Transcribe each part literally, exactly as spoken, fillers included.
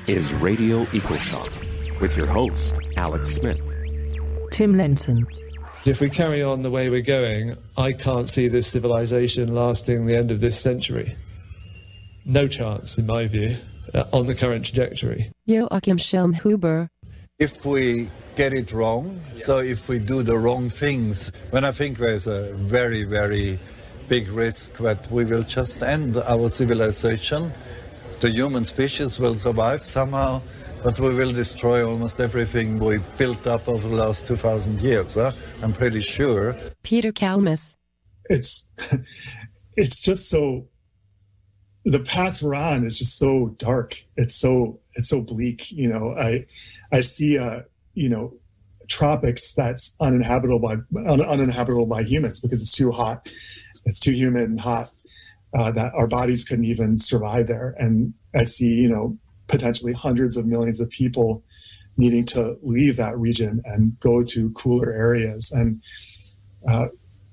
is Radio EcoShock with your host, Alex Smith. Tim Lenton. If we carry on the way we're going, I can't see this civilization lasting the end of this century. No chance, in my view, uh, on the current trajectory. Joachim Schellnhuber. If we get it wrong, yeah. so if we do the wrong things, then I think there's a very, very big risk that we will just end our civilization. The human species will survive somehow, but we will destroy almost everything we built up over the last two thousand years, huh? I'm pretty sure. Peter Kalmus. It's, it's just so, the path we're on is just so dark. It's so, it's so bleak. You know, I, I see, uh, you know, tropics that's uninhabitable by, un, uninhabitable by humans because it's too hot. It's too humid and hot uh, that our bodies couldn't even survive there. And I see, you know, potentially hundreds of millions of people needing to leave that region and go to cooler areas. And uh,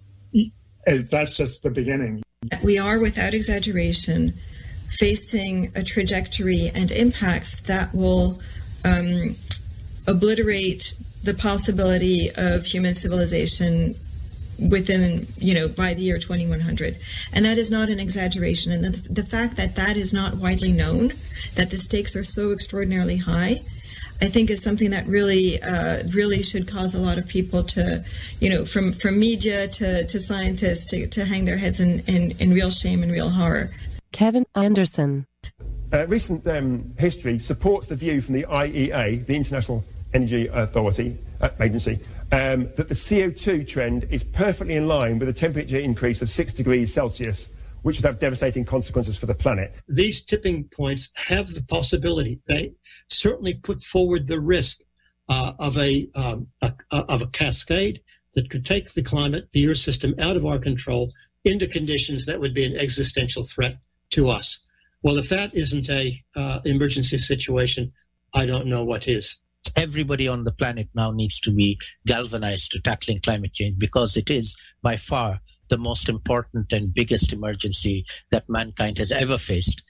that's just the beginning. We are, without exaggeration, facing a trajectory and impacts that will um, obliterate the possibility of human civilization within, you know, by the year twenty-one hundred. And that is not an exaggeration. And the, the fact that that is not widely known, that the stakes are so extraordinarily high, I think is something that really, uh, really should cause a lot of people to, you know, from, from media to, to scientists to, to hang their heads in, in, in real shame and real horror. Kevin Anderson. Uh, recent um, history supports the view from the I E A, the International Energy Authority uh, Agency, um, that the C O two trend is perfectly in line with a temperature increase of six degrees Celsius, which would have devastating consequences for the planet. These tipping points have the possibility. They certainly put forward the risk uh, of a, um, a of a cascade that could take the climate, the Earth system, out of our control into conditions that would be an existential threat to us. Well, if that isn't a uh, emergency situation, I don't know what is. Everybody on the planet now needs to be galvanized to tackling climate change because it is by far the most important and biggest emergency that mankind has ever faced.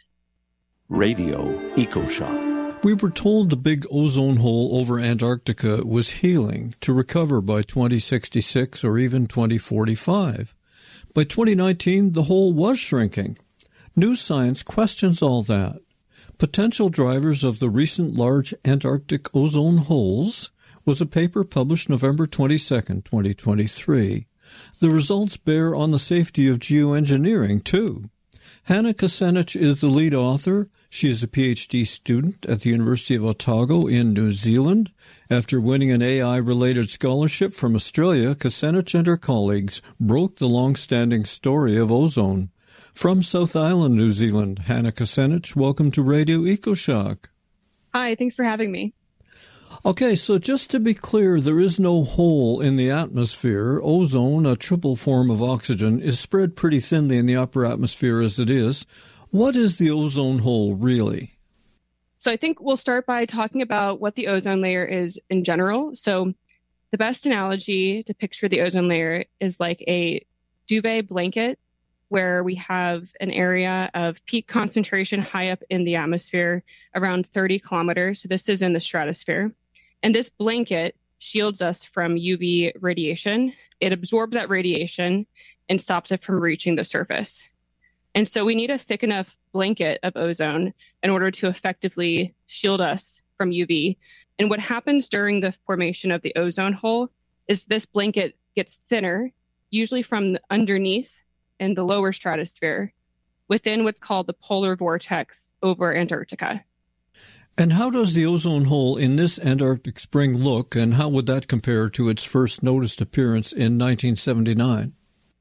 Radio EcoShock. We were told the big ozone hole over Antarctica was healing to recover by twenty sixty-six or even twenty forty-five. By twenty nineteen, the hole was shrinking. New science questions all that. Potential drivers of the recent large Antarctic ozone holes was a paper published November twenty-second, twenty twenty-three. The results bear on the safety of geoengineering, too. Hannah Kucinich is the lead author. She is a P H D student at the University of Otago in New Zealand. After winning an A I-related scholarship from Australia, Kucinich and her colleagues broke the long-standing story of ozone. From South Island, New Zealand, Hannah Kucinich, welcome to Radio EcoShock. Hi, thanks for having me. Okay, so just to be clear, there is no hole in the atmosphere. Ozone, a triple form of oxygen, is spread pretty thinly in the upper atmosphere as it is. What is the ozone hole, really? So I think we'll start by talking about what the ozone layer is in general. So the best analogy to picture the ozone layer is like a duvet blanket where we have an area of peak concentration high up in the atmosphere, around thirty kilometers. So this is in the stratosphere. And this blanket shields us from U V radiation. It absorbs that radiation and stops it from reaching the surface. And so we need a thick enough blanket of ozone in order to effectively shield us from U V. And what happens during the formation of the ozone hole is this blanket gets thinner, usually from underneath in the lower stratosphere, within what's called the polar vortex over Antarctica. And how does the ozone hole in this Antarctic spring look, and how would that compare to its first noticed appearance in nineteen seventy-nine?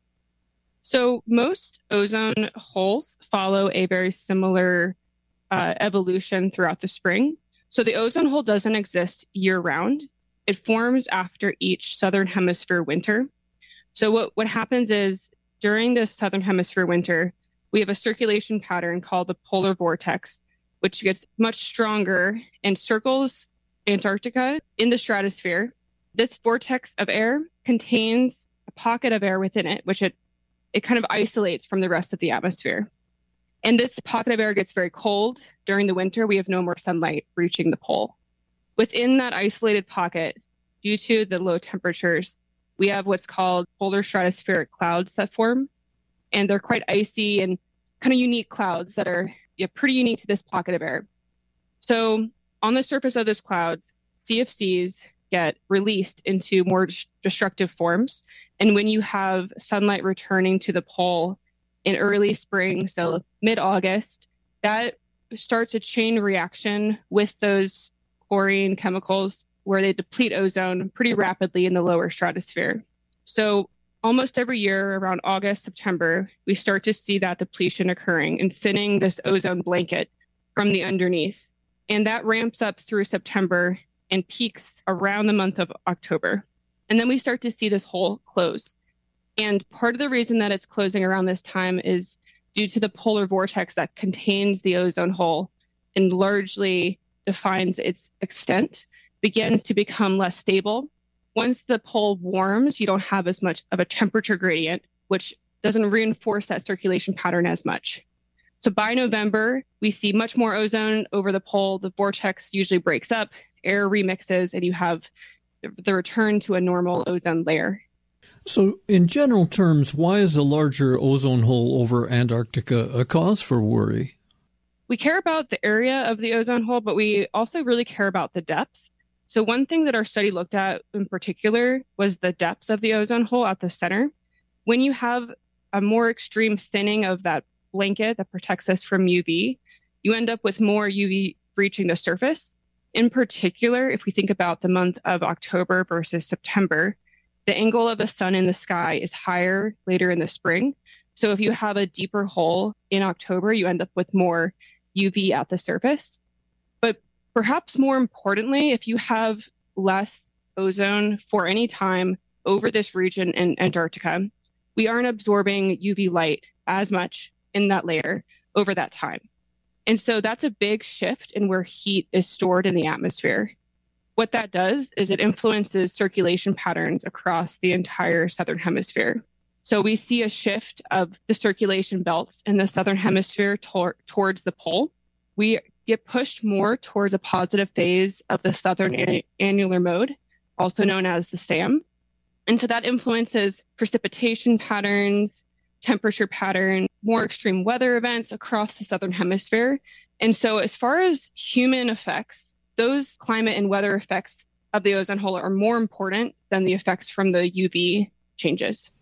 So most ozone holes follow a very similar uh, evolution throughout the spring. So the ozone hole doesn't exist year-round. It forms after each southern hemisphere winter. So what, what happens is during the southern hemisphere winter, we have a circulation pattern called the polar vortex, which gets much stronger and circles Antarctica in the stratosphere. This vortex of air contains a pocket of air within it, which it, it kind of isolates from the rest of the atmosphere. And this pocket of air gets very cold. During the winter, we have no more sunlight reaching the pole. Within that isolated pocket, due to the low temperatures, we have what's called polar stratospheric clouds that form. And they're quite icy and kind of unique clouds that are yeah, pretty unique to this pocket of air. So on the surface of those clouds, C F Cs get released into more destructive forms. And when you have sunlight returning to the pole in early spring, so mid-August, that starts a chain reaction with those chlorine chemicals where they deplete ozone pretty rapidly in the lower stratosphere. So almost every year around August, September, we start to see that depletion occurring and thinning this ozone blanket from the underneath. And that ramps up through September and peaks around the month of October. And then we start to see this hole close. And part of the reason that it's closing around this time is due to the polar vortex that contains the ozone hole and largely defines its extent, begins to become less stable. Once the pole warms, you don't have as much of a temperature gradient, which doesn't reinforce that circulation pattern as much. So by November, we see much more ozone over the pole. The vortex usually breaks up, air remixes, and you have the return to a normal ozone layer. So in general terms, why is a larger ozone hole over Antarctica a cause for worry? We care about the area of the ozone hole, but we also really care about the depth. So one thing that our study looked at in particular was the depth of the ozone hole at the center. When you have a more extreme thinning of that blanket that protects us from U V, you end up with more U V reaching the surface. In particular, if we think about the month of October versus September, the angle of the sun in the sky is higher later in the spring. So if you have a deeper hole in October, you end up with more U V at the surface. But perhaps more importantly, if you have less ozone for any time over this region in Antarctica, we aren't absorbing U V light as much in that layer over that time. And so that's a big shift in where heat is stored in the atmosphere. What that does is it influences circulation patterns across the entire southern hemisphere. So we see a shift of the circulation belts in the southern hemisphere tor- towards the pole. We get pushed more towards a positive phase of the southern an- annular mode, also known as the SAM. And so that influences precipitation patterns, temperature patterns, more extreme weather events across the southern hemisphere. And so as far as human effects, those climate and weather effects of the ozone hole are more important than the effects from the U V changes.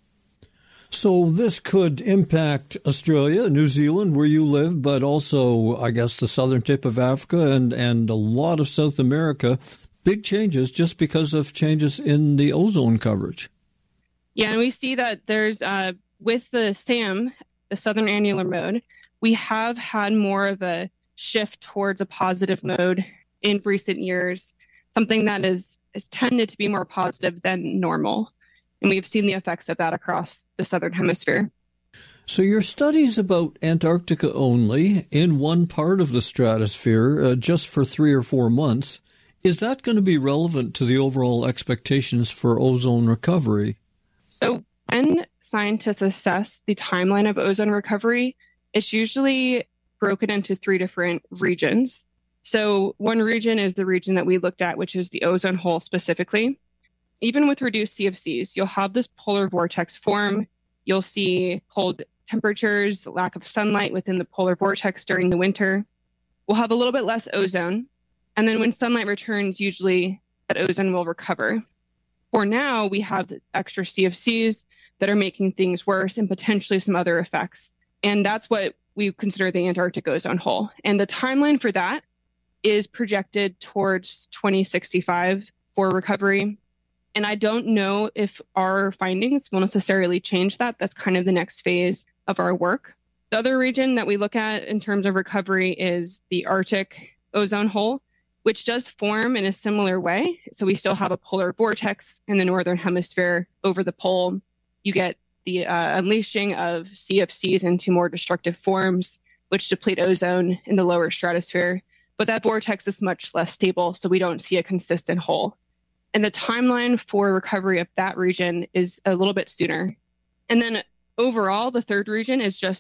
So this could impact Australia, New Zealand, where you live, but also, I guess, the southern tip of Africa and, and a lot of South America. Big changes just because of changes in the ozone coverage. Yeah, and we see that there's, uh, with the SAM, the southern annular mode, we have had more of a shift towards a positive mode in recent years, something that is, is tended to be more positive than normal. And we've seen the effects of that across the southern hemisphere. So your study's about Antarctica only, in one part of the stratosphere, uh, just for three or four months. Is that going to be relevant to the overall expectations for ozone recovery? So when scientists assess the timeline of ozone recovery, it's usually broken into three different regions. So one region is the region that we looked at, which is the ozone hole specifically. Even with reduced C F Cs, you'll have this polar vortex form. You'll see cold temperatures, lack of sunlight within the polar vortex during the winter. We'll have a little bit less ozone. And then when sunlight returns, usually that ozone will recover. For now, we have extra C F Cs that are making things worse and potentially some other effects. And that's what we consider the Antarctic ozone hole. And the timeline for that is projected towards twenty sixty-five for recovery. And I don't know if our findings will necessarily change that. That's kind of the next phase of our work. The other region that we look at in terms of recovery is the Arctic ozone hole, which does form in a similar way. So we still have a polar vortex in the northern hemisphere over the pole. You get the uh, unleashing of C F Cs into more destructive forms, which deplete ozone in the lower stratosphere. But that vortex is much less stable, so we don't see a consistent hole. And the timeline for recovery of that region is a little bit sooner. And then overall, the third region is just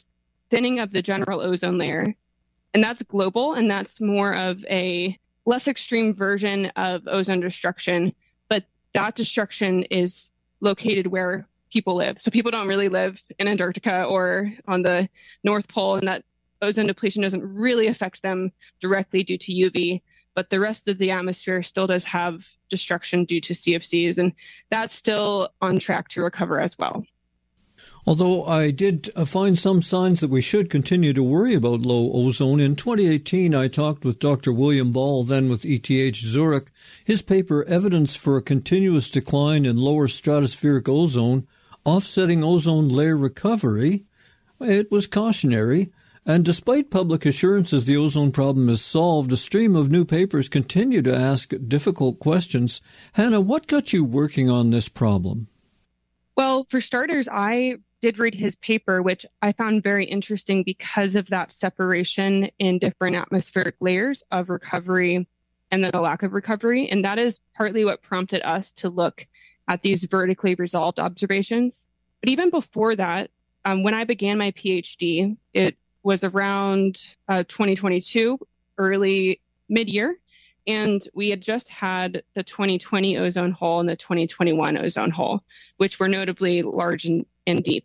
thinning of the general ozone layer. And that's global, and that's more of a less extreme version of ozone destruction. But that destruction is located where people live. So people don't really live in Antarctica or on the North Pole, and that ozone depletion doesn't really affect them directly due to U V. But the rest of the atmosphere still does have destruction due to C F Cs, and that's still on track to recover as well. Although I did find some signs that we should continue to worry about low ozone. In twenty eighteen, I talked with Doctor William Ball, then with E T H Zurich. His paper, Evidence for a Continuous Decline in Lower Stratospheric Ozone, Offsetting Ozone Layer Recovery, it was cautionary. And despite public assurances the ozone problem is solved, a stream of new papers continue to ask difficult questions. Hannah, what got you working on this problem? Well, for starters, I did read his paper, which I found very interesting because of that separation in different atmospheric layers of recovery and then a lack of recovery. And that is partly what prompted us to look at these vertically resolved observations. But even before that, um, when I began my PhD, it was around uh, twenty twenty-two, early mid-year, and we had just had the twenty twenty ozone hole and the twenty twenty-one ozone hole, which were notably large and, and deep.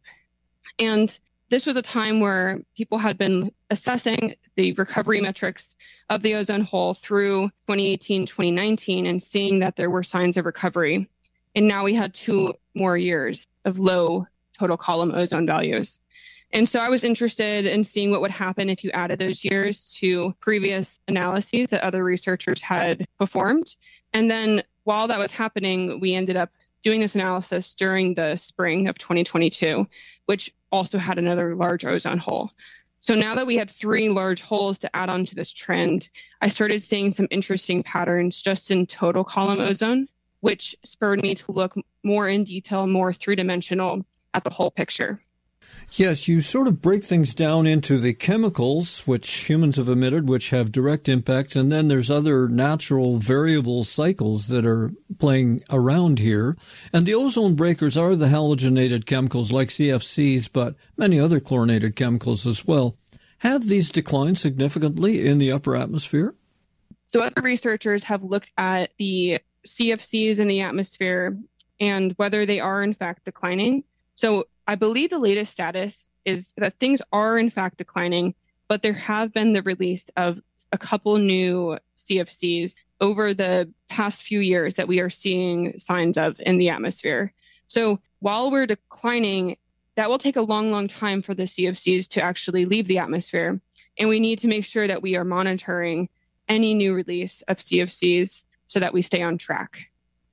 And this was a time where people had been assessing the recovery metrics of the ozone hole through twenty eighteen, twenty nineteen, and seeing that there were signs of recovery. And now we had two more years of low total column ozone values. And so I was interested in seeing what would happen if you added those years to previous analyses that other researchers had performed. And then while that was happening, we ended up doing this analysis during the spring of twenty twenty-two, which also had another large ozone hole. So now that we had three large holes to add on to this trend, I started seeing some interesting patterns just in total column ozone, which spurred me to look more in detail, more three-dimensional at the whole picture. Yes, you sort of break things down into the chemicals, which humans have emitted, which have direct impacts, and then there's other natural variable cycles that are playing around here. And the ozone breakers are the halogenated chemicals like C F Cs, but many other chlorinated chemicals as well. Have these declined significantly in the upper atmosphere? So other researchers have looked at the C F Cs in the atmosphere and whether they are in fact declining. So I believe the latest status is that things are in fact declining, but there have been the release of a couple new C F Cs over the past few years that we are seeing signs of in the atmosphere. So while we're declining, that will take a long, long time for the C F Cs to actually leave the atmosphere. And we need to make sure that we are monitoring any new release of C F Cs so that we stay on track.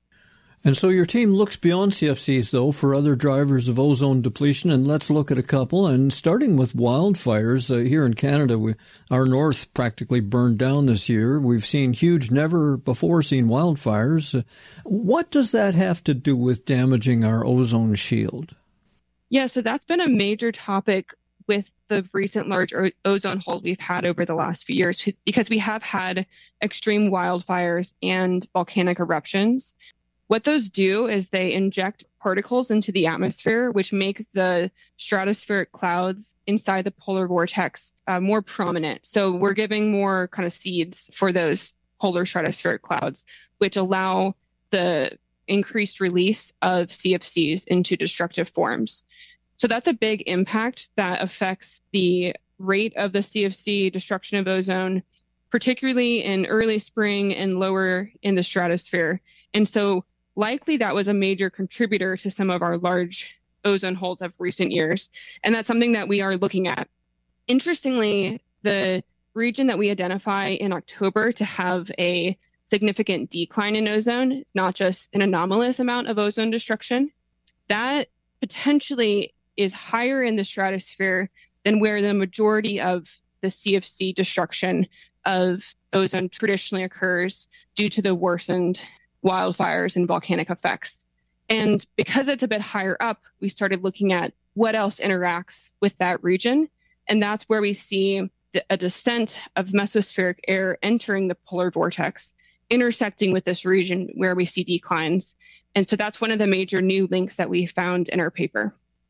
And so your team looks beyond C F Cs, though, for other drivers of ozone depletion, and let's look at a couple. And starting with wildfires, uh, here in Canada, we, our north practically burned down this year. We've seen huge, never-before-seen wildfires. Uh, what does that have to do with damaging our ozone shield? Yeah, so that's been a major topic with the recent large o- ozone holes we've had over the last few years, because we have had extreme wildfires and volcanic eruptions. What those do is they inject particles into the atmosphere, which make the stratospheric clouds inside the polar vortex uh, more prominent. So we're giving more kind of seeds for those polar stratospheric clouds, which allow the increased release of C F Cs into destructive forms. So that's a big impact that affects the rate of the C F C destruction of ozone, particularly in early spring and lower in the stratosphere. And so likely that was a major contributor to some of our large ozone holes of recent years. And that's something that we are looking at. Interestingly, the region that we identify in October to have a significant decline in ozone, not just an anomalous amount of ozone destruction, that potentially is higher in the stratosphere than where the majority of the C F C destruction of ozone traditionally occurs due to the worsened wildfires and volcanic effects. And because it's a bit higher up, we started looking at what else interacts with that region. And that's where we see the, a descent of mesospheric air entering the polar vortex, intersecting with this region where we see declines. And so that's one of the major new links that we found in our paper.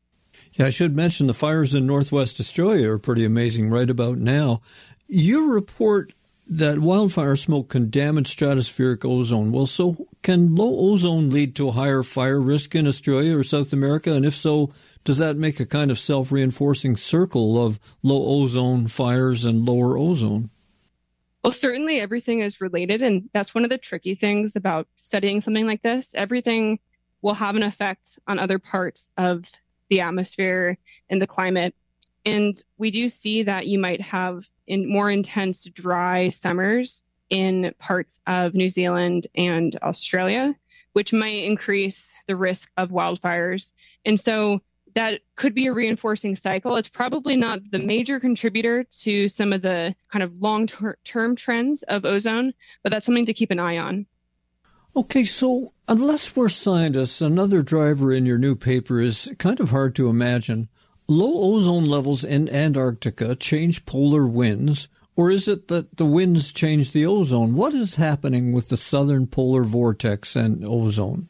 Yeah, I should mention the fires in northwest Australia are pretty amazing right about now. You report that wildfire smoke can damage stratospheric ozone. Well, so can low ozone lead to a higher fire risk in Australia or South America? And if so, does that make a kind of self-reinforcing circle of low ozone fires and lower ozone? Well, certainly everything is related, and that's one of the tricky things about studying something like this. Everything will have an effect on other parts of the atmosphere and the climate. And we do see that you might have in more intense dry summers in parts of New Zealand and Australia, which might increase the risk of wildfires. And so that could be a reinforcing cycle. It's probably not the major contributor to some of the kind of long-term trends of ozone, but that's something to keep an eye on. Okay, so unless we're scientists, another driver in your new paper is kind of hard to imagine. Low ozone levels in Antarctica change polar winds, or is it that the winds change the ozone? What is happening with the southern polar vortex and ozone?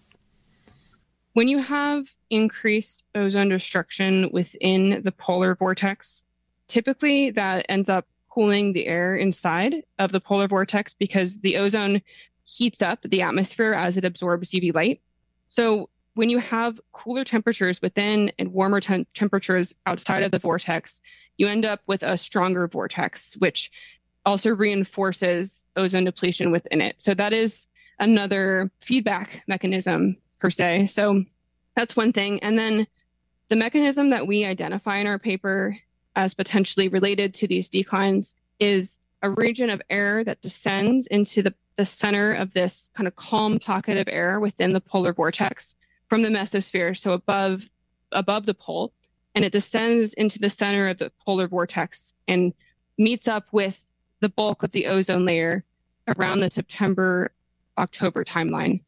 When you have increased ozone destruction within the polar vortex, typically that ends up cooling the air inside of the polar vortex because the ozone heats up the atmosphere as it absorbs U V light. So when you have cooler temperatures within and warmer tem- temperatures outside of the vortex, you end up with a stronger vortex, which also reinforces ozone depletion within it. So that is another feedback mechanism per se. So that's one thing. And then the mechanism that we identify in our paper as potentially related to these declines is a region of air that descends into the, the center of this kind of calm pocket of air within the polar vortex from the mesosphere, so above above the pole, and it descends into the center of the polar vortex and meets up with the bulk of the ozone layer around the September-October timeline.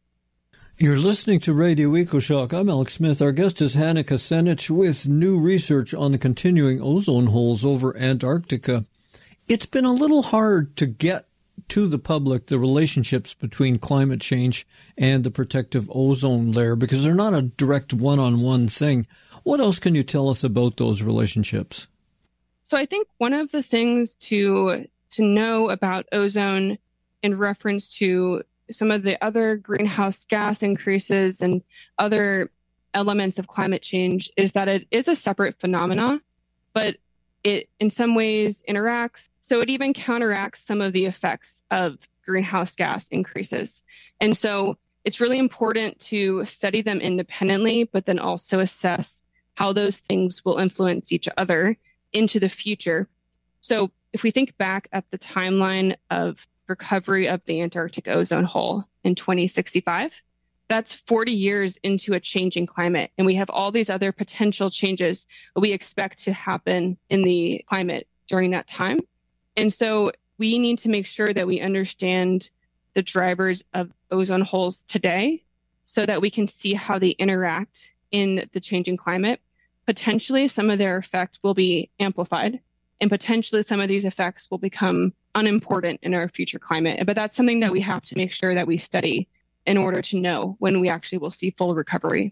You're listening to Radio EcoShock. I'm Alex Smith. Our guest is Hanneke Senich with new research on the continuing ozone holes over Antarctica. It's been a little hard to get to the public the relationships between climate change and the protective ozone layer because they're not a direct one-on-one thing. What else can you tell us about those relationships? So I think one of the things to to know about ozone in reference to some of the other greenhouse gas increases and other elements of climate change is that it is a separate phenomena, but it in some ways interacts. So it even counteracts some of the effects of greenhouse gas increases. And so it's really important to study them independently, but then also assess how those things will influence each other into the future. So if we think back at the timeline of recovery of the Antarctic ozone hole in twenty sixty-five, that's forty years into a changing climate. And we have all these other potential changes that we expect to happen in the climate during that time. And so we need to make sure that we understand the drivers of ozone holes today so that we can see how they interact in the changing climate. Potentially, some of their effects will be amplified, and potentially some of these effects will become unimportant in our future climate. But that's something that we have to make sure that we study in order to know when we actually will see full recovery.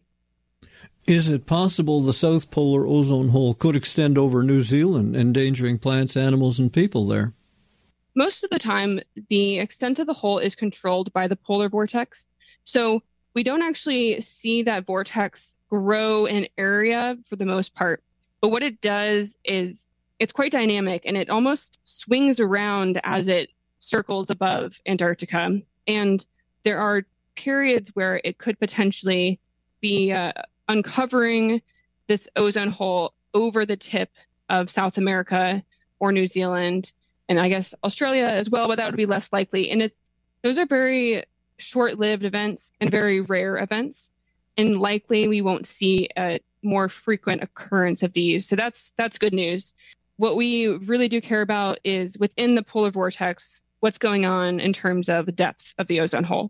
Is it possible the South Polar ozone hole could extend over New Zealand, endangering plants, animals, and people there? Most of the time, the extent of the hole is controlled by the polar vortex. So we don't actually see that vortex grow in area for the most part. But what it does is it's quite dynamic, and it almost swings around as it circles above Antarctica. And there are periods where it could potentially be uh, uncovering this ozone hole over the tip of South America or New Zealand, and I guess Australia as well, but that would be less likely. And it, those are very short-lived events and very rare events, and likely we won't see a more frequent occurrence of these. So that's that's good news. What we really do care about is within the polar vortex, what's going on in terms of depth of the ozone hole.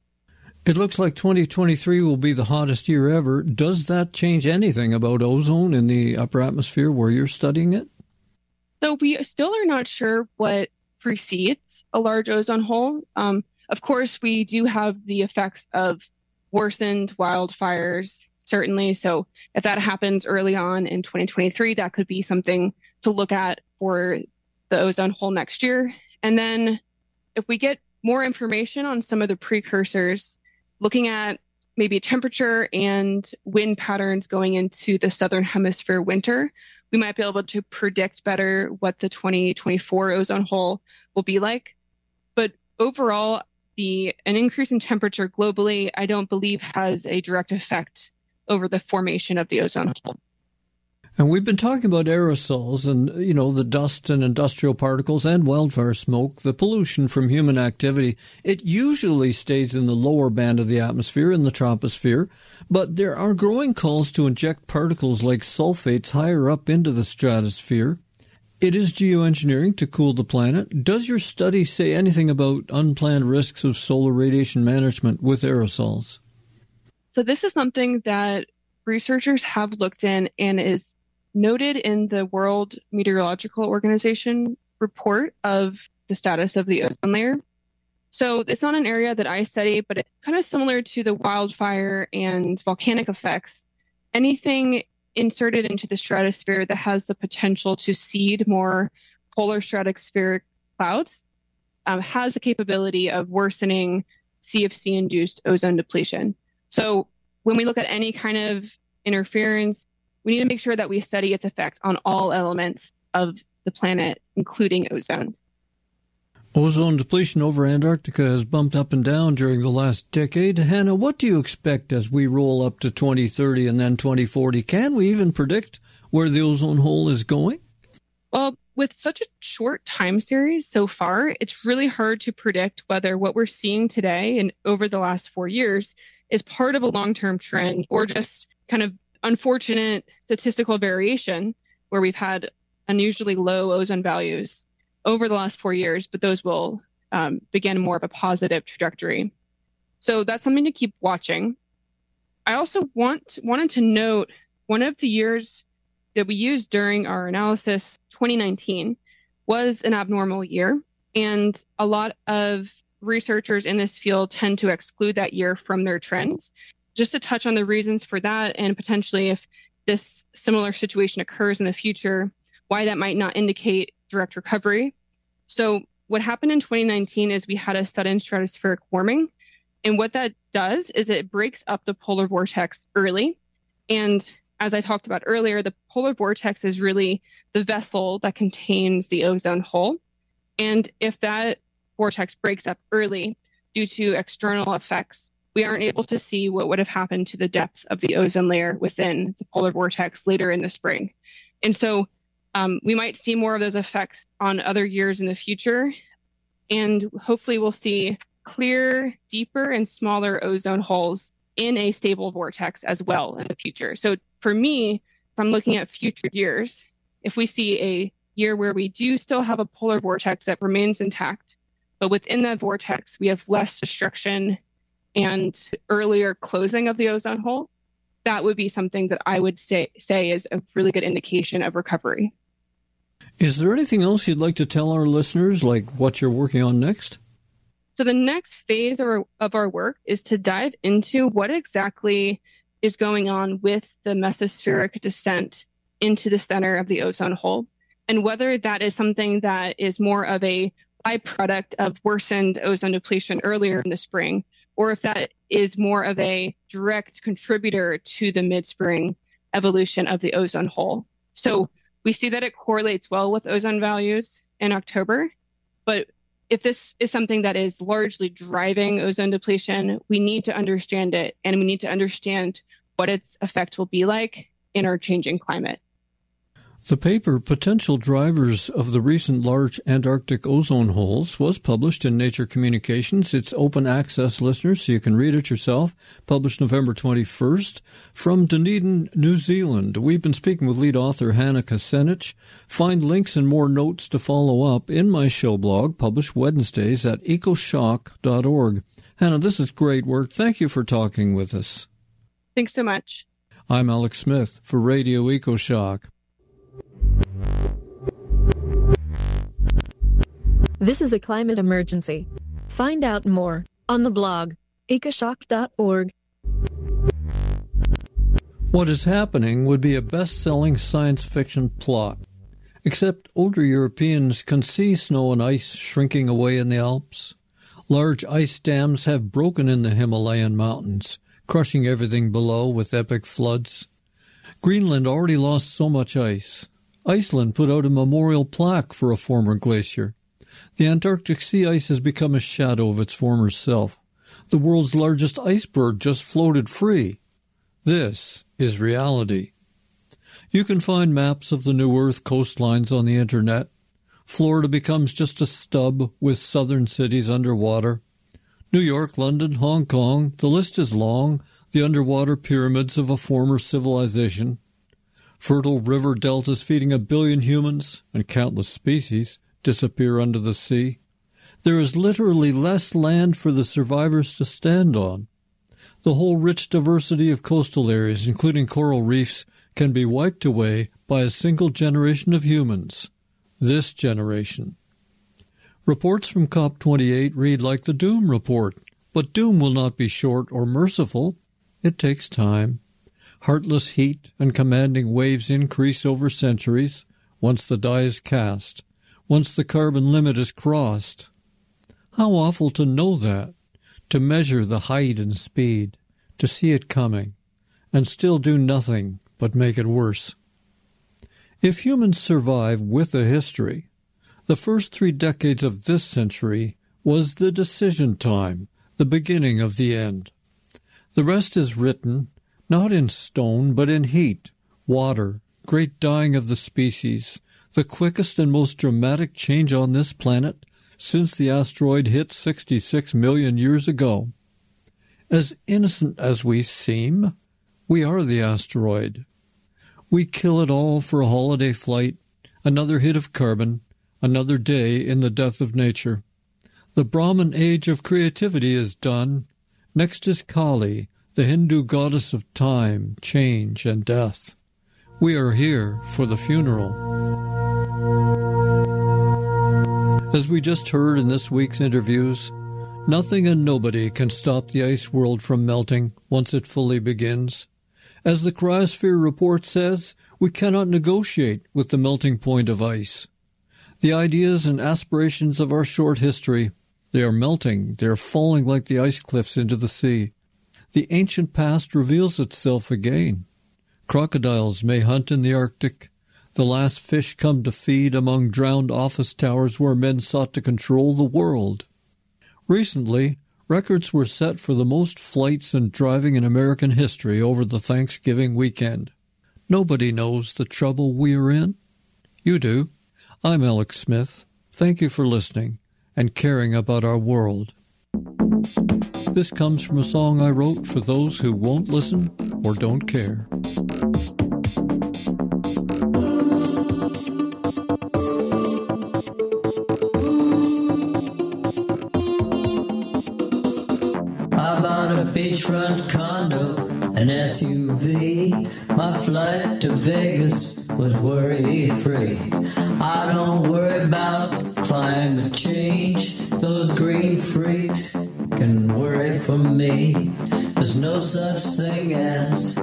It looks like twenty twenty-three will be the hottest year ever. Does that change anything about ozone in the upper atmosphere where you're studying it? So we still are not sure what precedes a large ozone hole. Um, of course, we do have the effects of worsened wildfires certainly. So if that happens early on in twenty twenty-three, that could be something to look at for the ozone hole next year. And then if we get more information on some of the precursors, looking at maybe temperature and wind patterns going into the southern hemisphere winter, we might be able to predict better what the twenty twenty-four ozone hole will be like. But overall, the an increase in temperature globally, I don't believe has a direct effect over the formation of the ozone hole. And we've been talking about aerosols and, you know, the dust and industrial particles and wildfire smoke, the pollution from human activity. It usually stays in the lower band of the atmosphere, in the troposphere, but there are growing calls to inject particles like sulfates higher up into the stratosphere. It is geoengineering to cool the planet. Does your study say anything about unplanned risks of solar radiation management with aerosols? So this is something that researchers have looked in and is noted in the World Meteorological Organization report of the status of the ozone layer. So it's not an area that I study, but it's kind of similar to the wildfire and volcanic effects. Anything inserted into the stratosphere that has the potential to seed more polar stratospheric clouds um, has the capability of worsening C F C-induced ozone depletion. So when we look at any kind of interference, we need to make sure that we study its effects on all elements of the planet, including ozone. Ozone depletion over Antarctica has bumped up and down during the last decade. Hannah, what do you expect as we roll up to twenty thirty and then twenty forty? Can we even predict where the ozone hole is going? Well, with such a short time series so far, it's really hard to predict whether what we're seeing today and over the last four years is part of a long-term trend or just kind of unfortunate statistical variation where we've had unusually low ozone values over the last four years, but those will um, begin more of a positive trajectory. So that's something to keep watching. I also want wanted to note one of the years that we used during our analysis, twenty nineteen, was an abnormal year, and a lot of researchers in this field tend to exclude that year from their trends. Just to touch on the reasons for that, and potentially if this similar situation occurs in the future, why that might not indicate direct recovery. So what happened in twenty nineteen is we had a sudden stratospheric warming. And what that does is it breaks up the polar vortex early. And as I talked about earlier, the polar vortex is really the vessel that contains the ozone hole. And if that vortex breaks up early due to external effects, we aren't able to see what would have happened to the depths of the ozone layer within the polar vortex later in the spring. And so um, we might see more of those effects on other years in the future. And hopefully we'll see clear, deeper, and smaller ozone holes in a stable vortex as well in the future. So for me, if I'm looking at future years, if we see a year where we do still have a polar vortex that remains intact, but within that vortex, we have less destruction and earlier closing of the ozone hole, that would be something that I would say say is a really good indication of recovery. Is there anything else you'd like to tell our listeners, like what you're working on next? So the next phase of our, of our work is to dive into what exactly is going on with the mesospheric descent into the center of the ozone hole, and whether that is something that is more of a byproduct of worsened ozone depletion earlier in the spring, or if that is more of a direct contributor to the mid-spring evolution of the ozone hole. So we see that it correlates well with ozone values in October, but if this is something that is largely driving ozone depletion, we need to understand it, and we need to understand what its effect will be like in our changing climate. The paper, Potential Drivers of the Recent Large Antarctic Ozone Holes, was published in Nature Communications. It's open access, listeners, so you can read it yourself. Published November twenty-first from Dunedin, New Zealand. We've been speaking with lead author Hannah Kucinich. Find links and more notes to follow up in my show blog, published Wednesdays at ecoshock dot org. Hannah, this is great work. Thank you for talking with us. Thanks so much. I'm Alex Smith for Radio EcoShock. This is a climate emergency. Find out more on the blog ecoshock dot org. What is happening would be a best-selling science fiction plot, except older Europeans can see snow and ice shrinking away in the Alps. Large ice dams have broken in the Himalayan mountains, crushing everything below with epic floods. Greenland already lost so much ice. Iceland put out a memorial plaque for a former glacier. The Antarctic sea ice has become a shadow of its former self. The world's largest iceberg just floated free. This is reality. You can find maps of the new Earth coastlines on the Internet. Florida becomes just a stub with southern cities underwater. New York, London, Hong Kong, the list is long, the underwater pyramids of a former civilization. Fertile river deltas feeding a billion humans and countless species disappear under the sea. There is literally less land for the survivors to stand on. The whole rich diversity of coastal areas, including coral reefs, can be wiped away by a single generation of humans. This generation. Reports from COP twenty-eight read like the doom report, but doom will not be short or merciful. It takes time. Heartless heat and commanding waves increase over centuries, once the die is cast, once the carbon limit is crossed. How awful to know that, to measure the height and speed, to see it coming, and still do nothing but make it worse. If humans survive with a history, the first three decades of this century was the decision time, the beginning of the end. The rest is written, not in stone, but in heat, water, great dying of the species, the quickest and most dramatic change on this planet since the asteroid hit sixty-six million years ago. As innocent as we seem, we are the asteroid. We kill it all for a holiday flight, another hit of carbon, another day in the death of nature. The Brahmin age of creativity is done. Next is Kali, the Hindu goddess of time, change, and death. We are here for the funeral. As we just heard in this week's interviews, nothing and nobody can stop the ice world from melting once it fully begins. As the Cryosphere report says, we cannot negotiate with the melting point of ice. The ideas and aspirations of our short history, they are melting, they are falling like the ice cliffs into the sea. The ancient past reveals itself again. Crocodiles may hunt in the Arctic. The last fish come to feed among drowned office towers where men sought to control the world. Recently, records were set for the most flights and driving in American history over the Thanksgiving weekend. Nobody knows the trouble we're in. You do. I'm Alex Smith. Thank you for listening and caring about our world. This comes from a song I wrote for those who won't listen or don't care. I bought a beachfront condo, an S U V. My flight to Vegas was worry-free. I don't worry about climate change. Those green freaks can worry for me. There's no such thing as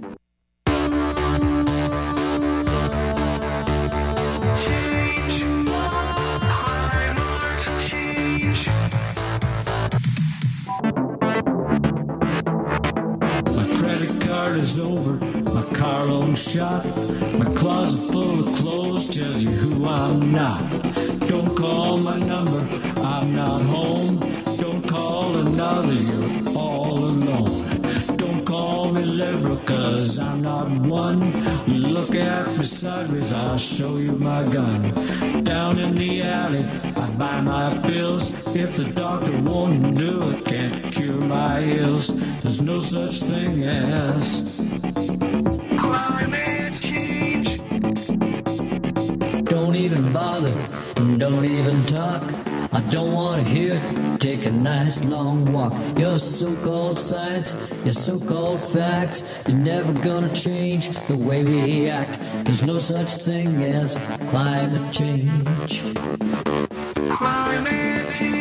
is over, my car loan shot, my closet full of clothes tells you who I'm not. Don't call my number, I'm not home. Don't call another, you're all alone. Don't call me liberal, cause I'm not one. Look at me sideways, I'll show you my gun. Down in the alley, I buy my pills. If the doctor won't do it, can't cure my ills. There's no such thing as climate change. don't even bother, don't even talk. I don't want to hear it. Take a nice long walk. Your so-called science, your so-called facts, you're never gonna change the way we act. There's no such thing as climate change. Climate change.